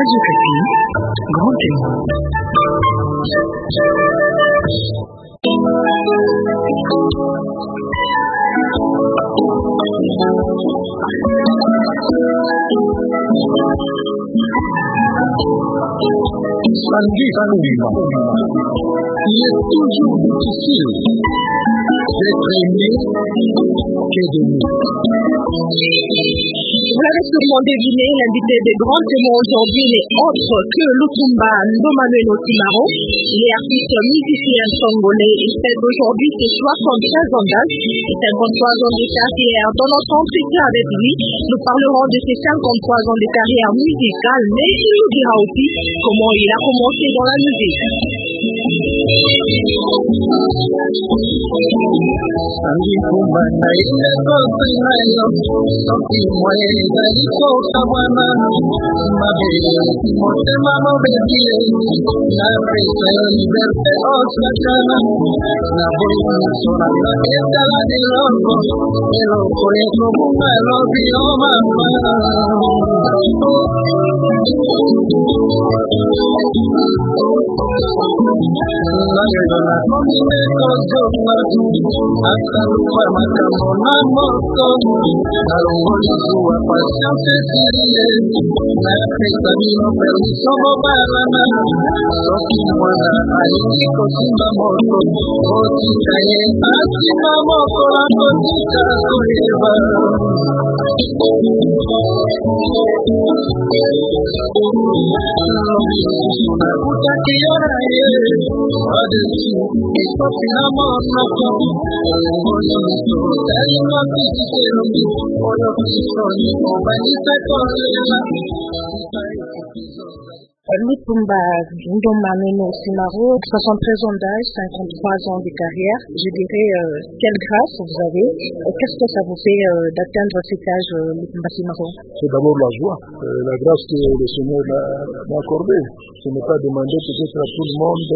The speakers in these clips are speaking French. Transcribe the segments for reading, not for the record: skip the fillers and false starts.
Radio Kapi, Grand Témoin. Samedi, il est toujours difficile d'être aimé que de nous. Vous l'avez sûrement deviné, l'invité des grands témoins aujourd'hui n'est autre que Lutumba Ndomanuel Otimaro. Il est artiste musicien congolais. Il fête aujourd'hui ses 73 ans d'âge et 53 ans de carrière. Dans notre entretien avec lui, nous parlerons de ses 53 ans de carrière musicale, mais il nous dira aussi comment il a commencé dans la musique. Lutumba Ndomanuel Otimaro, 73 ans d'âge, 53 ans de carrière. Je dirais, quelle grâce vous avez. Qu'est-ce que ça vous fait d'atteindre cet âge, Lutumba Otimaro? C'est d'abord la joie, la grâce que le Seigneur m'a accordée. Ce n'est pas demandé peut-être à tout le monde.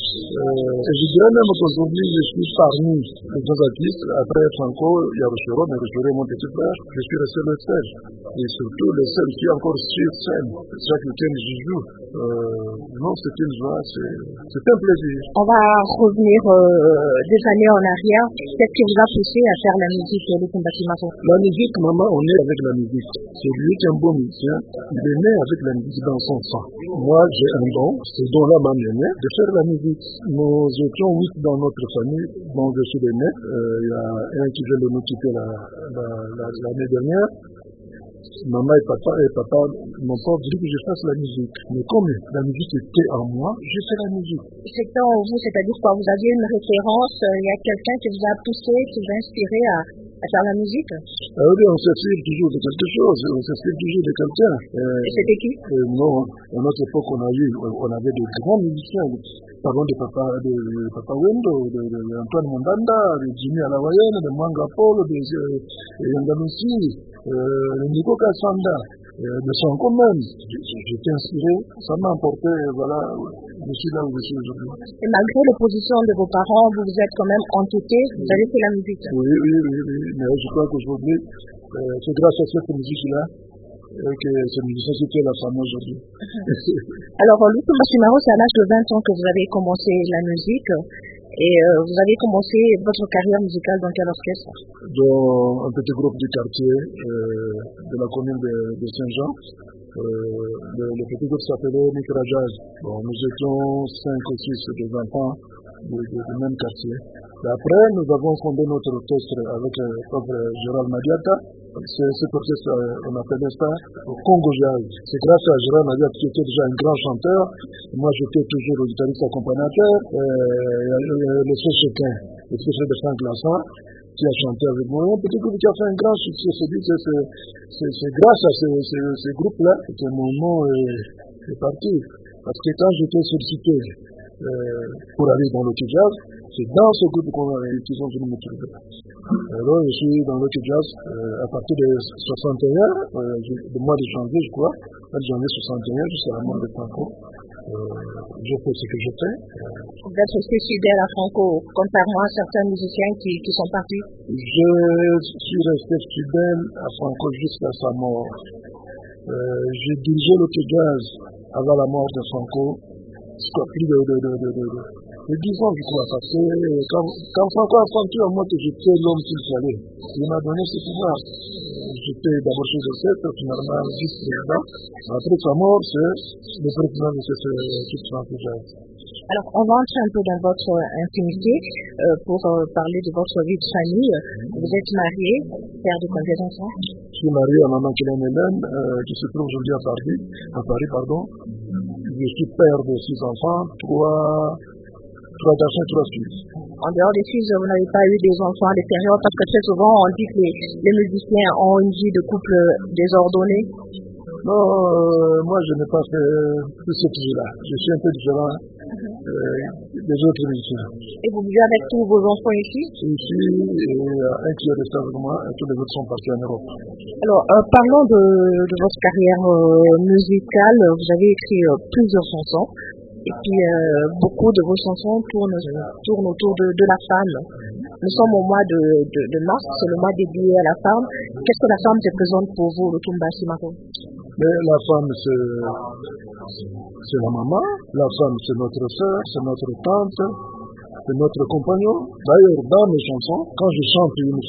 Et je dirais même qu'aujourd'hui, je suis parmi les deux artistes. Après Franco, il y a Rochero, mais Rochero est mon petit frère. Je suis resté le seul. Et surtout le seul qui est encore sur scène. Chaque week-end, je joue. Non, c'est une joie, c'est un plaisir. On va revenir des années en arrière. Qu'est-ce qui vous a poussé à faire la musique, Lutumba Otimaro? La musique, maman, on est avec la musique. C'est lui qui est un bon musicien. Il est né avec la musique dans son sang. Moi, j'ai un don. Ce don-là m'a mené de faire la musique. Nous étions 8 dans notre famille, dont je suis l'aîné. Il y a un qui vient de nous quitter l'année dernière. Maman et papa m'ont pas voulu que je fasse la musique. Mais comme la musique était en moi, je fais la musique. C'est en vous, c'est-à-dire quoi? Vous aviez une référence, il y a quelqu'un qui vous a poussé, qui vous a inspiré à faire la musique? Oui, on s'inspire toujours de quelque chose, on s'inspire toujours de quelqu'un. Et c'était qui? Non, à notre époque, on avait de grands musiciens. Parlons de Papa Wendo, de Antoine Mondanda, de Jimmy Alawayene, de Mwanga Paul, de Yandamussi, de Nico Kassanda, de Sanko même. J'étais inspiré, ça m'a emporté, voilà, je suis là où je suis aujourd'hui. Et malgré l'opposition de vos parents, vous vous êtes quand même entêté, vous avez fait la musique? Oui, mais je crois qu'aujourd'hui, c'est grâce à cette musique-là que ce musicien c'était la femme aujourd'hui. Alors, Lutumba Otimaro, c'est à l'âge de 20 ans que vous avez commencé la musique. Et vous avez commencé votre carrière musicale dans quel orchestre? Dans un petit groupe du quartier de la commune de Saint-Jean. Le petit groupe s'appelait Micrajaz. Bon, nous étions 5 ou 6 des enfants du même quartier. Et après, nous avons fondé notre orchestre avec le pauvre Gérald Madiata. Cet orchestre, on appelait ça Congo Jazz. C'est grâce à Gérald Madiata qui était déjà un grand chanteur. Moi, j'étais toujours le guitariste accompagnateur. Le Chechequin, le fils de Franck Lassan, qui a chanté avec moi. Un petit groupe qui a fait un grand succès. C'est grâce à ces groupes-là que mon nom est parti. Parce que quand j'étais sollicité pour aller dans le jazz, c'est dans ce groupe qu'ils ont venu me trouver. Alors, je suis dans le jazz à partir de 61, le mois de janvier, je crois, le janvier 61, jusqu'à la mort de Franco. Je fais ce que je fais. Vous êtes resté fidèle à Franco, contrairement à certains musiciens qui sont partis? Je suis resté fidèle à Franco jusqu'à sa mort. J'ai dirigé l'Autogaz avant la mort de Franco. C'est plus de 10 ans, je crois, parce que quand Franco a senti en moi que j'étais l'homme qu'il fallait, il m'a donné ce pouvoir. J'étais d'abord chez Joseph, finalement vice-président. Après sa mort, c'est le président de cette Franco-Jazz. Alors, on va entrer un peu dans votre intimité pour parler de votre vie de famille. Vous êtes marié, père de combien d'enfants? Je suis marié à maman Hélène Hélène, qui se trouve aujourd'hui à Paris. Je suis père de 6 enfants, 3 garçons et 3 filles. En dehors des filles, vous n'avez pas eu des enfants, des périodes, parce que très souvent on dit que les musiciens ont une vie de couple désordonnée. Non, moi je n'ai pas fait tout ce vie-là. Je suis un peu différent des autres musiciens. Et vous vivez avec tous vos enfants ici? Ici, il y a un qui est resté avec moi et tous les autres sont partis en Europe. Alors, parlons de votre carrière musicale. Vous avez écrit plusieurs chansons. Et puis, beaucoup de vos chansons tournent autour de la femme. Nous sommes au mois de mars, c'est le mois dédié à la femme. Qu'est-ce que la femme représente pour vous, le Tumba Simaro? Mais la femme, c'est la maman. La femme, c'est notre soeur, c'est notre tante, c'est notre compagnon. D'ailleurs, dans mes chansons, quand je chante une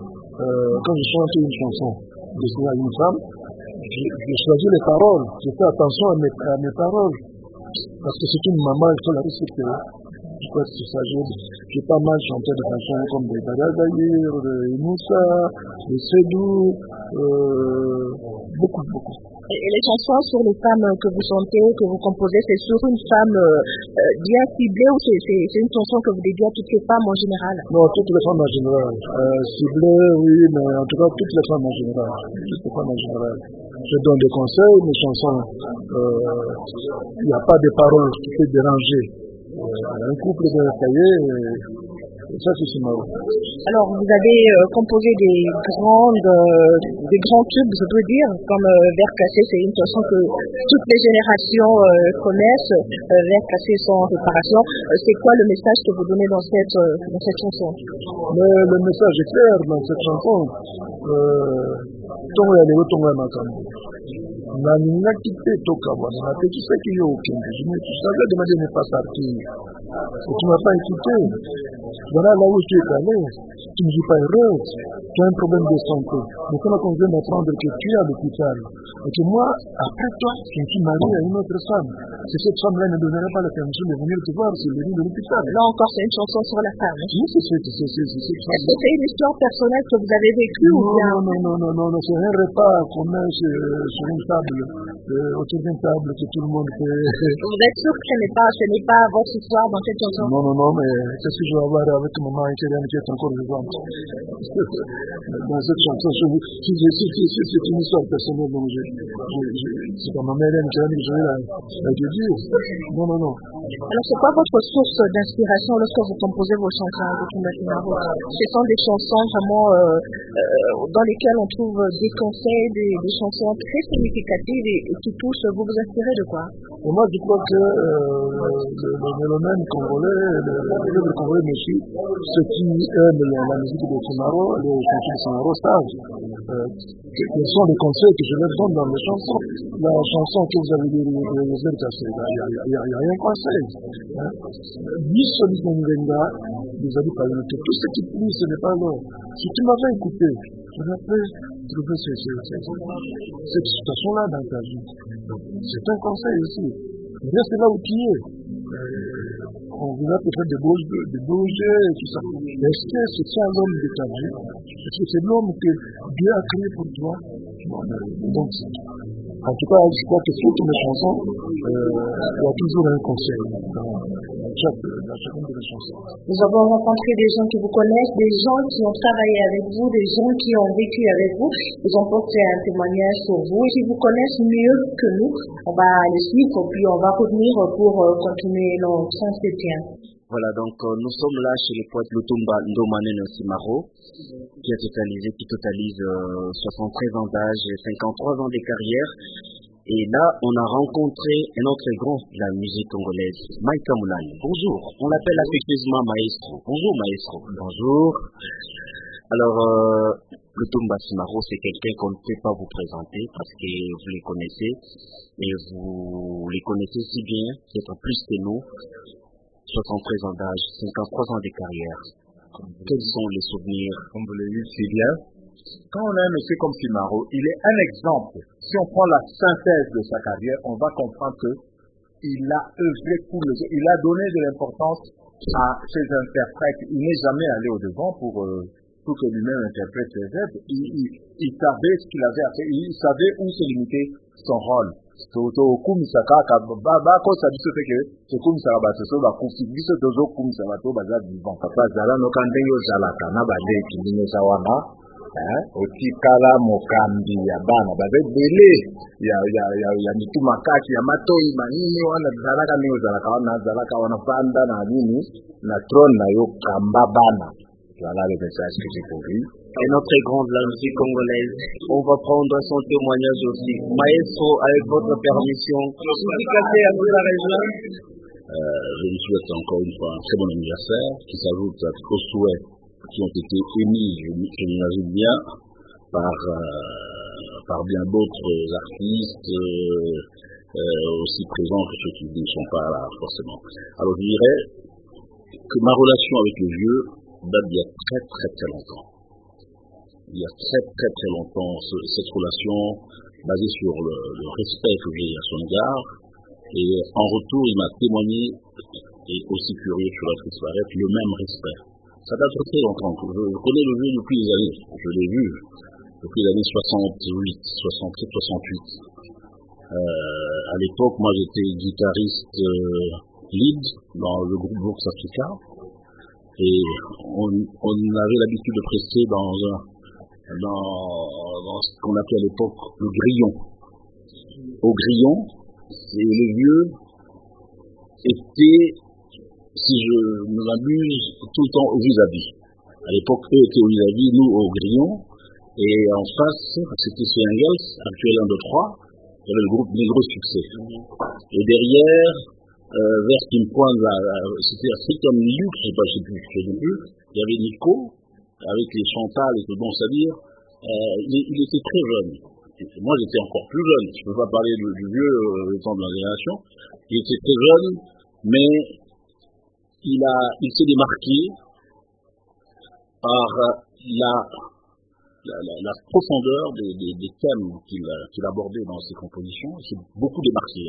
chanson destinée à une femme, je choisis les paroles. Je fais attention à mes paroles. Parce que c'est une maman, il faut la respecter. Je crois que c'est ça. J'ai pas mal chanté des chansons comme des Badagaïr, des Moussa, des Sédou, beaucoup. Et les chansons sur les femmes que vous chantez, que vous composez, c'est sur une femme bien ciblée ou c'est une chanson que vous dédiez à toutes les femmes en général? Non, toutes les femmes en général. Ciblées, oui, mais en tout cas toutes les femmes en général. Je donne des conseils, mes chansons, il n'y a pas de paroles qui peuvent déranger. Un couple de cahiers, et ça c'est marrant. Alors vous avez composé des grands tubes, je peux dire, comme Vers cassé, c'est une chanson que toutes les générations connaissent. Vers cassé sans réparation. C'est quoi le message que vous donnez dans cette chanson? Mais le message est clair dans cette chanson. Je n'ai pas parti. Tu ne m'as pas écouté. Voilà là où tu es allé. Tu ne vis pas heureux. Tu as un problème de santé. Maintenant qu'on vient d'apprendre que tu es à l'hôpital. Et que moi, après toi, je me suis marié à une autre femme. Si cette femme-là ne donnerait pas la permission de venir te voir sur le lit de l'hôpital. Là encore, c'est une chanson sur la femme. Oui, c'est ça. Est-ce que c'est une histoire personnelle que vous avez vécue ou bien? Non, c'est un repas qu'on met sur une table, autour d'une table que tout le monde fait. Vous êtes sûr que ce n'est pas votre histoire dans cette chanson? Non, mais qu'est-ce que je vais avoir avec maman italienne qui est encore vivante? Dans cette chanson, si c'est une histoire personnelle, donc c'est pas ma mère qui a dit que je vais la dire. Non. Alors, c'est quoi votre source d'inspiration lorsque vous composez vos chansons de Tumba Simaro? Ce sont des chansons vraiment dans lesquelles on trouve des conseils, des chansons très significatives et qui touchent. Vous vous inspirez de quoi? Et moi, je crois que le mélomane congolais, le congolais aussi, ceux qui aiment la musique de Simaro, les chansons de Simaro savent quels sont les conseils que je leur donne dans les chansons. La chanson que vous avez dit, les airs cassés, il n'y a rien de conseil. Vous avez parlé que tout ce qui plie, ce n'est pas l'or. Si tu m'avais écouté, je n'aurais trouvé cette situation-là dans ta vie. C'est un conseil aussi. Reste là où tu es. On vous a peut-être de bouger et tout ça. Est-ce que c'est ça l'homme de ta vie? Est-ce que c'est l'homme que Dieu a créé pour toi? Donc, en tout cas, je crois que toutes mes chansons, il y a toujours un conseil dans chacune de mes chansons. Nous avons rencontré des gens qui vous connaissent, des gens qui ont travaillé avec vous, des gens qui ont vécu avec vous. Ils ont porté un témoignage sur vous et qui vous connaissent mieux que nous. On va les suivre puis on va revenir pour continuer notre entretien. Voilà, donc nous sommes là chez le poète Lutumba Ndomane Simaro, qui totalise 73 ans d'âge et 53 ans de carrière. Et là, on a rencontré un autre grand de la musique congolaise, Maïka Moulani. Bonjour, on l'appelle affectueusement Maestro. Bonjour Maestro. Bonjour. Alors, Lutumba Simaro, c'est quelqu'un qu'on ne peut pas vous présenter parce que vous les connaissez, et vous les connaissez si bien, peut-être plus que nous, 73 ans d'âge, 53 ans de carrière. Quels sont les souvenirs? Comme vous l'avez vu si bien, quand on a un monsieur comme Simaro, il est un exemple. Si on prend la synthèse de sa carrière, on va comprendre que il a œuvré pour le jeu. Il a donné de l'importance à ses interprètes. Il n'est jamais allé au devant pour que lui-même interprète ses œuvres. Il savait ce qu'il avait à faire. Il savait où se limiter son rôle. Kumisaka bako sabiso teke kumisaka basoso bakufibiso tozo kumisaka to baza vivant papa zala no kandengo zalaka na baleki ndineza wana otikala mokambi ya bana baze bele ya mitu makati ya matoi manini wana zalaka nio zalaka wana panda na nini na trône na yo kamba bana. Voilà le message que j'ai pour lui. Et notre grande la musique congolaise, on va prendre son témoignage aussi. Maestro, avec votre permission, dédicacé à vous la région. Je vous souhaite encore une fois un très bon anniversaire qui s'ajoute aux souhaits qui ont été émis, je l'imagine bien, par bien d'autres artistes aussi présents que ceux qui ne sont pas là forcément. Alors je dirais que ma relation avec le vieux date d'il y a très très très longtemps. Il y a très très très longtemps, cette relation basée sur le respect que j'ai à son égard, et en retour il m'a témoigné, et aussi curieux sur la disparaître, le même respect. Ça date de très longtemps. Je connais le vieux depuis les années, je l'ai vu depuis les années 67, 68. À l'époque, moi j'étais guitariste lead dans le groupe Bourse Africa, et on avait l'habitude de prester dans ce qu'on appelait à l'époque le grillon. Au grillon, le vieux était, si je me m'abuse, tout le temps au vis-à-vis. À l'époque, eux étaient au vis-à-vis, nous au grillon, et en face, c'était chez Engels, actuel 1, 2, 3, il y avait le groupe Les Gros Succès. Et derrière, vers Kim-Pointe, c'était African Youth, je sais plus, il y avait Nico, avec les Chantal et tout bon, c'est-à-dire, il était très jeune. Moi, j'étais encore plus jeune, je ne peux pas parler du vieux, le temps de la génération. Il était très jeune, mais il s'est démarqué par la profondeur des thèmes qu'il abordait dans ses compositions. Il s'est beaucoup démarqué.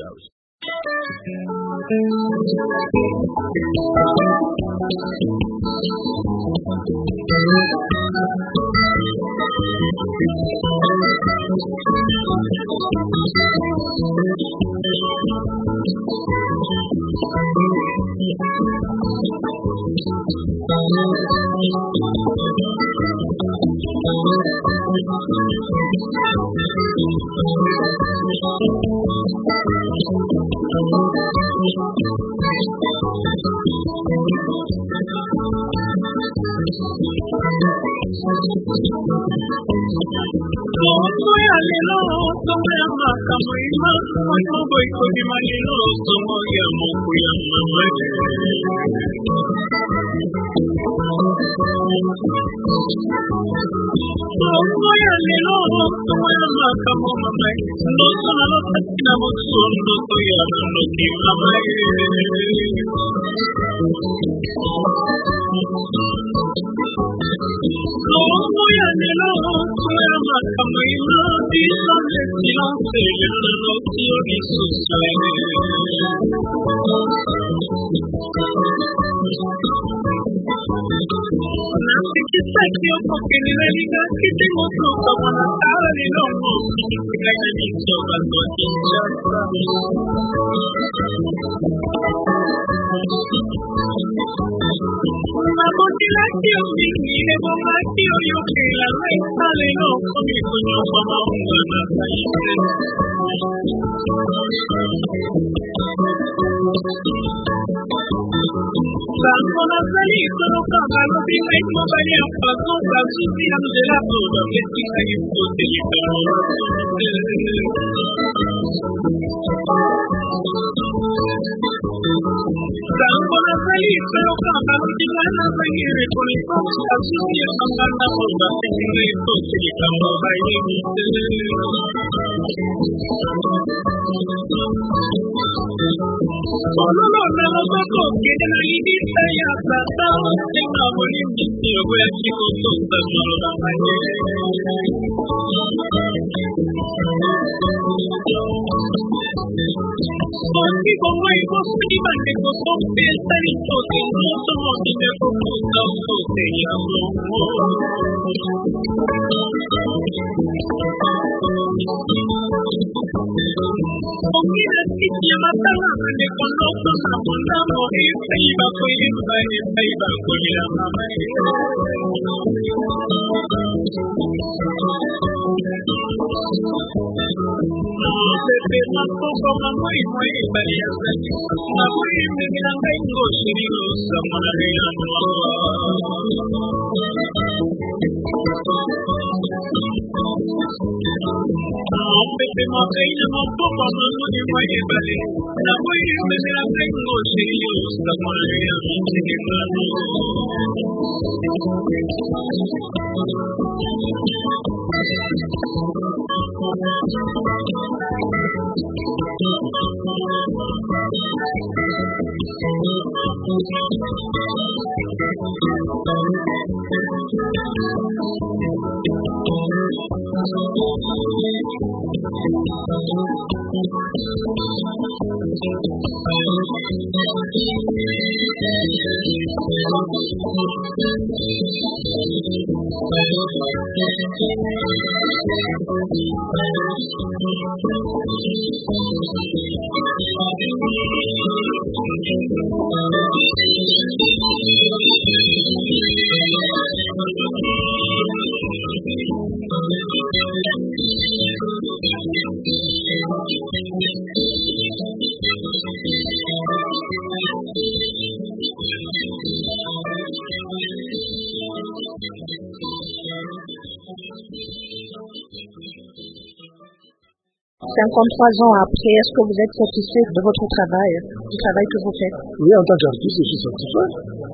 ans après, est-ce que vous êtes satisfait de votre travail, du travail que vous faites? Oui, en tant qu'artiste, je suis satisfait.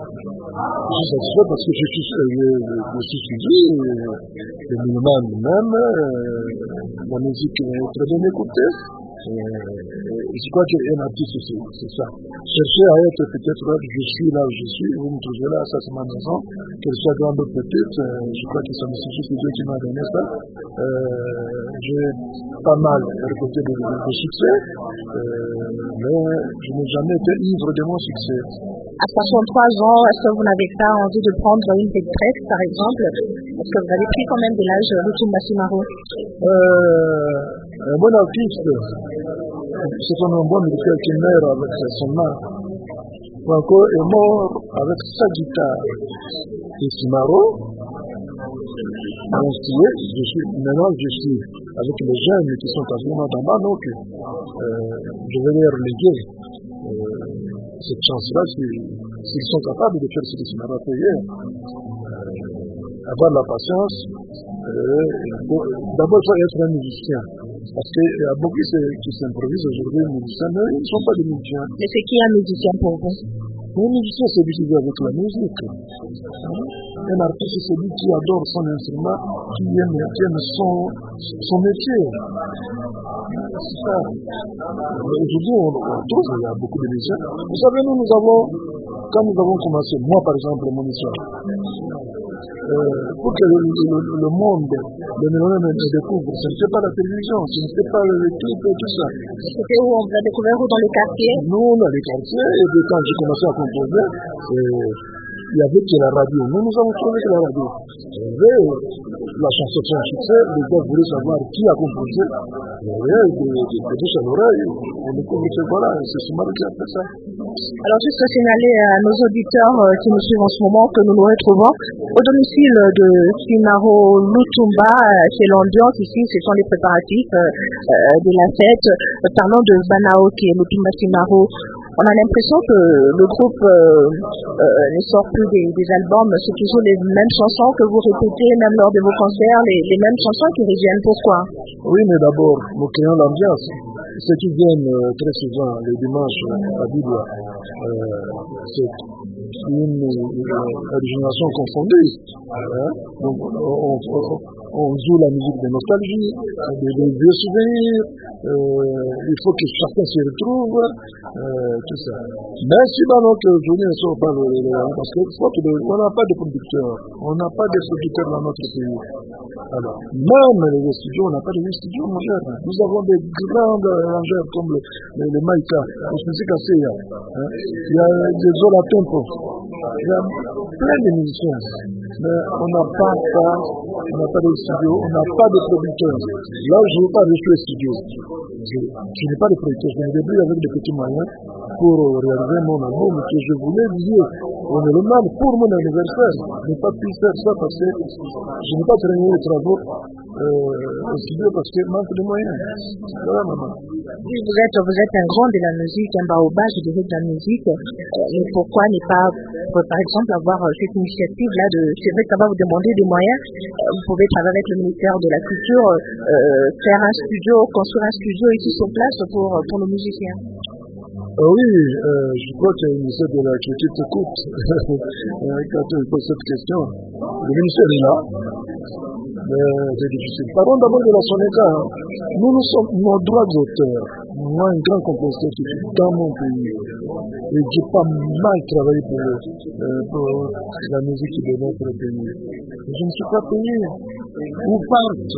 Je suis satisfait parce que je suis suivi, le minimum même, la musique est très bien écoutée. Je crois qu'un artiste, c'est ça. Chercher à être peut-être là, je suis là où je suis, vous me trouvez là, ça c'est ma maison, qu'elle soit grande ou petite, je crois que ça me suffit, c'est Dieu qui m'a donné ça. J'ai pas mal récolté de succès, mais je n'ai jamais été ivre de mon succès. À 63 ans, est-ce que vous n'avez pas envie de prendre une retraite, par exemple? Est-ce que vous avez pris quand même de l'âge Lutumba Simaro? Un bon artiste, c'est comme un bon militaire qui meurt avec son art. Franco est mort avec sa guitare. Et Simaro, maintenant je suis avec les jeunes qui sont absolument en bas, donc je vais leur léguer cette chance-là s'ils sont capables de faire ce que Simaro a fait hier. Avoir la patience, d'abord il faut être un musicien. Parce qu'il y a beaucoup qui s'improvisent aujourd'hui musiciens, mais ils ne sont pas des musiciens. Mais c'est qui un musicien pour vous? Un musicien, c'est lui qui vit avec la musique. Un artiste, c'est lui qui adore son instrument, qui aime son métier. C'est ça. Aujourd'hui, on trouve, il y a beaucoup de musiciens. Vous savez, quand nous avons commencé, moi par exemple, mon histoire, pour que le monde, le mélomane me découvre, ce n'était pas la télévision, ce n'était pas le clip et tout ça. C'était où on vous a découvert, où dans les quartiers? Nous, dans les quartiers, et puis quand j'ai commencé à composer, il y avait que la radio. Nous avons trouvé que la radio. La chanson fait un succès, les gars voulaient savoir qui a composé. De bouche à l'oreille, on découvre ce voilà, c'est Simaro qui a fait ça. Alors juste signaler à nos auditeurs qui nous suivent en ce moment que nous nous retrouvons au domicile de Simaro Lutumba. C'est l'ambiance ici, ce sont les préparatifs de la fête. Parlons de Banao qui est Lutumba Simaro. On a l'impression que le groupe ne sort plus des albums, c'est toujours les mêmes chansons que vous répétez, même lors de vos concerts, les mêmes chansons qui reviennent. Pourquoi? Oui, mais d'abord, nous créons l'ambiance. Ceux qui viennent très souvent les dimanches à Biblia, une génération confondue. Hein? Donc, on joue la musique de nostalgie, des vieux souvenirs, il faut que chacun s'y retrouve, tout ça. Mais si maintenant qu'aujourd'hui ne soit pas parce qu'on n'a pas de producteurs, on n'a pas de producteurs dans notre pays. Alors, même les studios, on n'a pas de studios modernes. Nous avons des grands arrangeurs comme les Maïka, les musiques ASEA. Il y a des Zola Tempo. Il y a plein de musiciens. Mais on n'a pas ça, on n'a pas de studios, on n'a pas de producteurs. Là, je ne veux pas rejeter les studios. Je n'ai pas de producteurs, je me débrouille avec des petits moyens pour réaliser mon album que je voulais lier au Mélomane pour mon anniversaire. Je n'ai pas pu faire ça parce que je n'ai pas terminé les travaux au studio parce qu'il manque de moyens. Voilà, maman. Oui, vous êtes un grand de la musique, un baobab, je dirais, de la musique. Mais pourquoi ne pas, par exemple, avoir cette initiative-là c'est vrai que ça va vous demander des moyens. Vous pouvez travailler avec le ministère de la Culture, faire un studio, construire un studio ici sur place pour nos musiciens. Oui, je crois que le ministère de la Culture t'écoute. Quand tu poses cette question, le ministère est là. Mais c'est difficile. Parlons d'abord de la Sonéka. Nous sommes nos droits d'auteur. Moi, un grand compositeur qui est dans mon pays. Et j'ai pas mal travaillé pour la musique de notre pays. Je ne suis pas payé. Où partent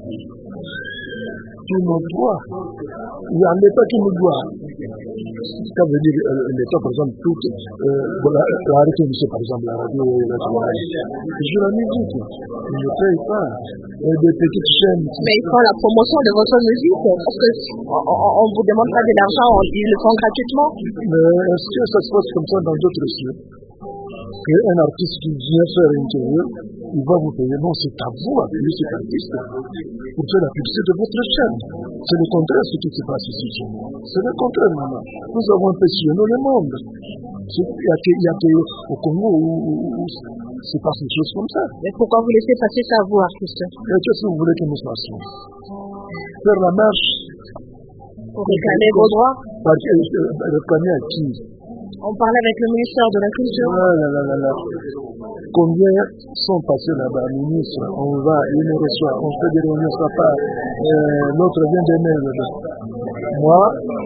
tous nos droits? Il y a l'État qui nous doit. Ça veut dire l'État, par exemple, arrêter, par exemple, la radio et la télé. Je joue la musique. Ils ne payent pas. Et des petites chaînes. Mais ils font la promotion de votre musique parce qu'on ne vous demande pas de l'argent, ils le font gratuitement. Mais est-ce que ça se passe comme ça dans d'autres cieux? Un artiste qui vient faire une interview, il va vous payer. Non, c'est à vous à payer cet artiste pour faire la publicité de votre chaîne. C'est le contraire ce qui se passe ici chez nous. C'est le contraire, maman. Nous avons impressionné le monde. Il y a que au Congo où se passe des choses comme ça. Mais pourquoi vous laissez passer ça à vous, artiste? Et qu'est-ce que vous voulez que nous fassions? Faire la marche pour réclamer vos droits? Réclamer à qui? On parlait avec le ministère de la Culture. Combien sont passés là-bas, ministre? On va, il nous reçoit, on fait des réunions, ça part. L'autre vient des mails. Moi,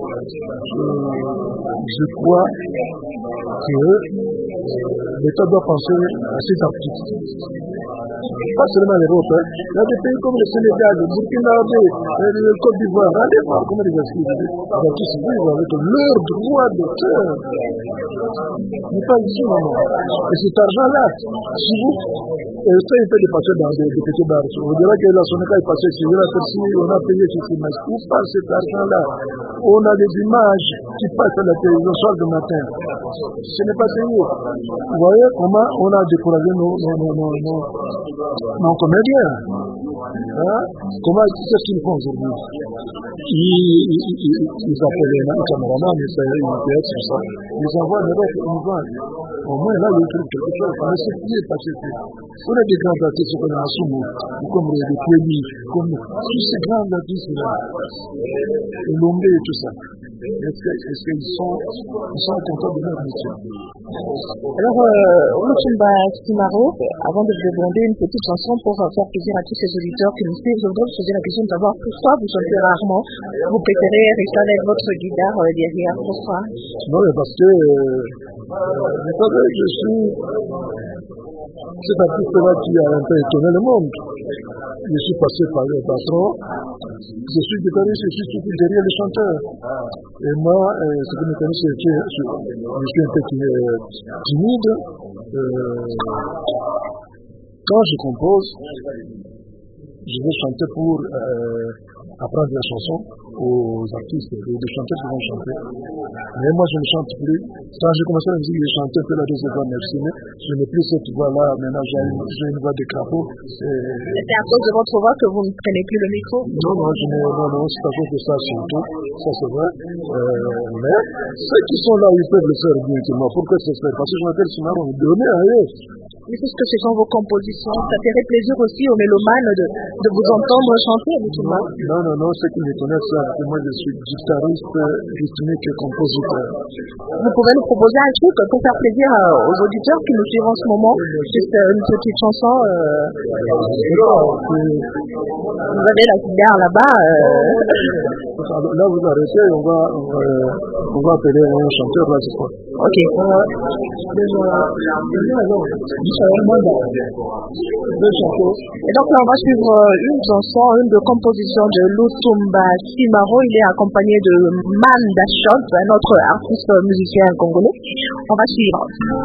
je crois que l'État doit penser à ces artistes. Pas seulement l'Europe, hein. Il y a des pays comme le Sénégal, le Burkina Faso, le Côte d'Ivoire. Allez voir comment les artistes vivent avec leur droit d'auteur. Mais pas ici, maman. Et cet argent-là, si vous essayez de passer dans des petits bars, on dirait que la Sonéka est passée sur la personne, on a payé ceci, mais où passe cet argent-là? On a des images qui passent à la télévision soir du matin. Ce n'est pas sérieux. Vous voyez comment on a découragé nos comédiens. Hein? Comment qu'est-ce qu'ils font aujourd'hui? Ils appellent un caméraman, ils appellent sur ça. Ils envoient une lettre, ils vont. Au moins là, ils trouvent quelque chose. Mais c'est qui est passé? On a des grands artistes comme Asumo, comme les Kéli, comme tous ces grands artistes-là, Lombe et tout ça. Est-ce qu'ils sont contents de leur mission? Alors, Mutumba Simaro, avant de vous demander une petite chanson pour faire plaisir à tous ces auditeurs qui nous suivent, je voudrais vous poser la question de savoir pourquoi vous chantez rarement. Vous préférez rester avec votre guitare derrière. Pourquoi? Non, mais parce que vous savez, je suis cet artiste-là qui a un peu étonné le monde. Je suis passé par le patron, je suis guitariste, je suis derrière le chanteur. Et moi, ce que je connais, c'est que je suis un peu timide. Quand je compose, je vais chanter pour apprendre la chanson aux artistes, aux chanteurs qui vont chanter. Mais moi, je ne chante plus. Quand j'ai commencé la musique, je chantais un peu la deuxième voix, merci, mais je n'ai plus cette voix-là. Maintenant, j'ai une voix de crapaud. C'est à cause de votre voix que vous ne prenez plus le micro? Non, c'est à cause de ça surtout. Ça, c'est vrai. Mais ceux qui sont là, ils peuvent le faire bien que moi. Pourquoi c'est ça? Parce que je m'appelle Simaro, donnez à eux. Mais puisque ce sont vos compositions, ça ferait plaisir aussi aux mélomanes de vous entendre chanter avec tout le monde. Non, ceux qui me connaissent savent Et moi, je suis guitariste, rythmique et compositeur. Vous pouvez nous proposer un truc pour faire plaisir aux auditeurs qui nous suivent en ce moment. Juste une petite chanson. Vous avez la guitare là-bas. Là, vous arrêtez, on va appeler un chanteur là, je crois. Ok. Et donc là, on va suivre une chanson, une de composition de Lutumba Simaro. Il est accompagné de Manda Shot, un autre artiste musicien congolais. On va suivre.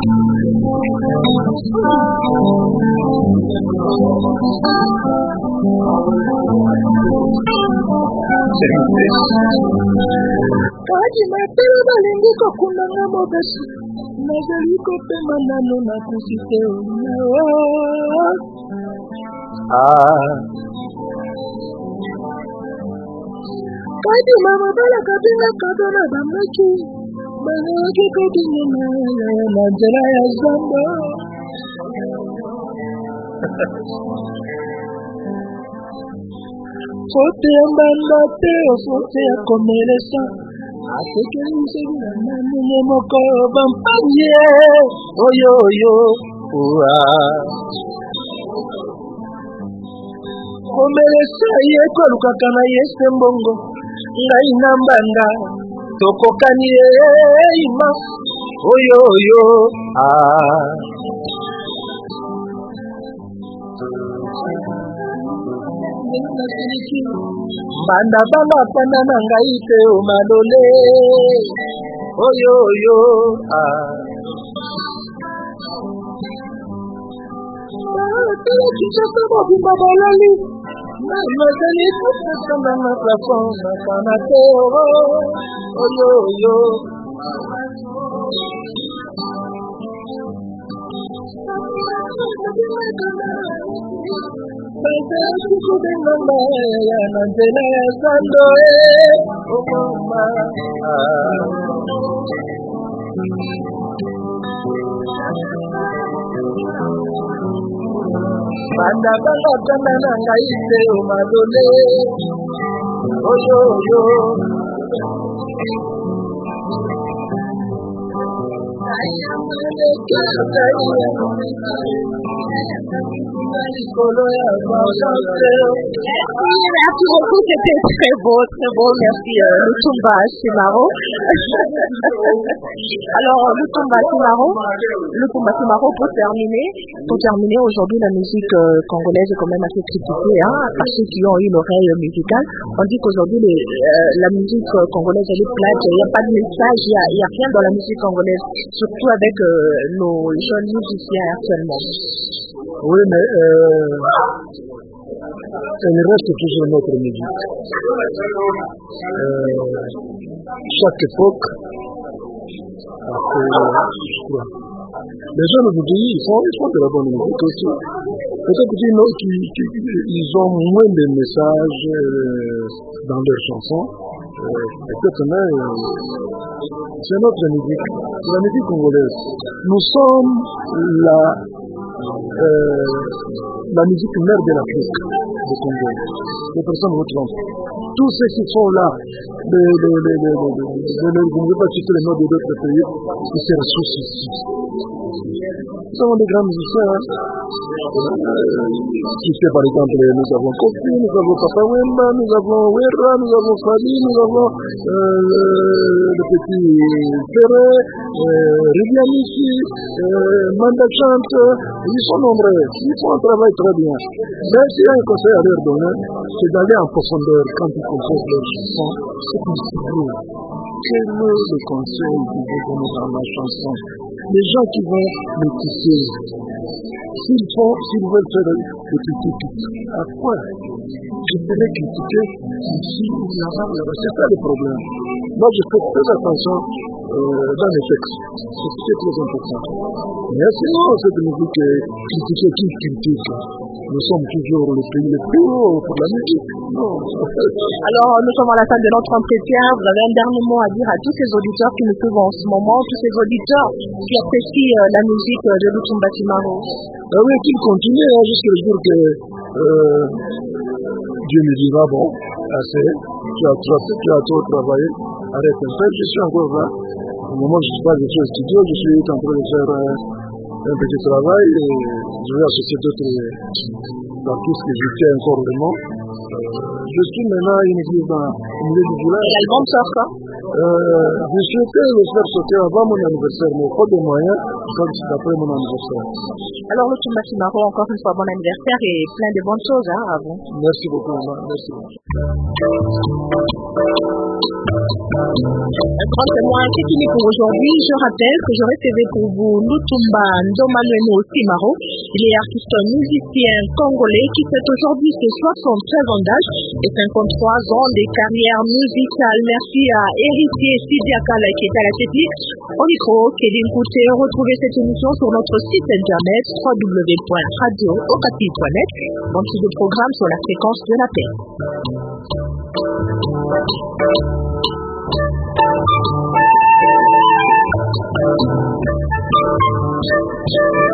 Kati mapela balingi kokundanga mobesi nazali kopema nano nakusi te kati mabala kabinga kado na bamaki bazalaki kokingana na nzela ya zamba fote ya mbanda te fote ya komelesa atekelisi na nani moko bampanye oyo komelesa ye kolukaka na ye se mbongo ngai na mbanda tokokani eima oyo mbanda bana panda na ngai te o malole oyo tala kisasa mobimba balali nazali kosesana na plafon nakana te oyo bazali kobenganga ya na nzela ya zando omoma banda bana na ngai te o malole oyo Merci beaucoup, c'était très beau, merci Lutumba Simaro. Alors Lutumba Simaro, pour terminer aujourd'hui la musique congolaise est quand même assez critiquée par ceux qui ont une oreille musicale. On dit qu'aujourd'hui la musique congolaise elle est plate, il n'y a pas de message, il n'y a rien dans la musique congolaise, surtout avec nos jeunes musiciens actuellement. Oui, mais elle reste toujours notre musique. Chaque époque a fait les jeunes aujourd'hui, ils font de la bonne musique aussi. Peut-être qu'ils ont moins de messages dans leurs chansons. Peut-être mais c'est notre musique, la musique congolaise. Nous sommes la musique mère de l'Afrique, le Congo. Les personnes vous trompent. Tous ceux qui sont là, je ne vais pas citer les noms de d'autres pays, ils se ressourcent ici. Nous avons des grands musiciens qui fait par exemple, nous avons Kofi, nous avons Papa Wemba, nous avons Wera, nous avons Fadi, nous avons le petit Ferré, Rivianici, Manda Chante, ils sont nombreux, ils font un travail très bien. Mais s'il y a un conseil à leur donner, c'est d'aller en profondeur quand ils composent leurs chansons, c'est qu'ils s'ouvrent. Quel est le conseil que vous donnez dans ma chanson? Les gens qui vont me quitter, s'ils veulent faire des critiques, à quoi je serais critiqué ici ou là-bas? C'est ça le problème. Moi, je fais très attention dans les textes. C'est très important. Mais sinon, cette musique est critiquée, qui critique? Nous sommes toujours le pays le plus haut pour la musique. Non. Alors, nous sommes à la fin de notre entretien. Vous avez un dernier mot à dire à tous ces auditeurs qui nous suivent en ce moment, tous ces auditeurs qui apprécient la musique de Lutumba Simaro. Oui, qu'il continue jusqu'au jour que Dieu me dira, bon, assez. tu as trop travaillé, arrête un peu, je suis encore là. Au moment où je suis au studio, je suis en train de faire un petit travail et je vais associer d'autres artistes que je tiens encore vraiment. Je suis maintenant à une église dans le milieu du village. L'album sort quand? Je souhaitais le faire sauter avant mon anniversaire, mais pas de moyens, donc c'est après mon anniversaire. Alors, Lutumba Simaro, encore une fois, bon anniversaire et plein de bonnes choses à vous. Merci beaucoup, maman. Merci beaucoup. Un grand témoin, c'est fini pour aujourd'hui. Je rappelle que j'aurais fait pour vous Lutumba Ndomanueno Simaro. Il est artiste musicien congolais qui fête aujourd'hui ses 73 ans d'âge et 53 ans de carrière musicale. Merci à Héritier Sidiakala qui est à la technique. Au micro, Kéline Kouté. Retrouvez cette émission sur notre site internet www.radio-okapi.net dans le programme sur la fréquence de la paix. Thank you.